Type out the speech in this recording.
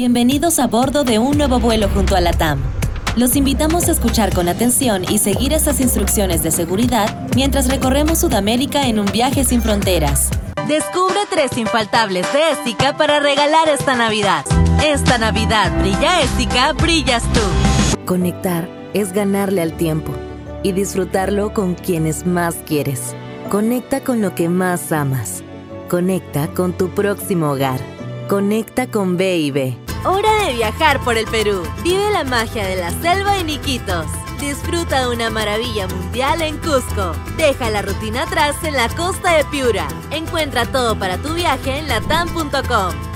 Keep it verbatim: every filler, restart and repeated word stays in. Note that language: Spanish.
Bienvenidos a bordo de un nuevo vuelo junto a LATAM. Los invitamos a escuchar con atención y seguir estas instrucciones de seguridad mientras recorremos Sudamérica en un viaje sin fronteras. Descubre tres infaltables de Ética para regalar esta Navidad. Esta Navidad brilla Ética, brillas tú. Conectar es ganarle al tiempo y disfrutarlo con quienes más quieres. Conecta con lo que más amas. Conecta con tu próximo hogar. Conecta con B y B. Hora de viajar por el Perú. Vive la magia de la selva en Iquitos. Disfruta una maravilla mundial en Cusco. Deja la rutina atrás en la costa de Piura. Encuentra todo para tu viaje en latam punto com.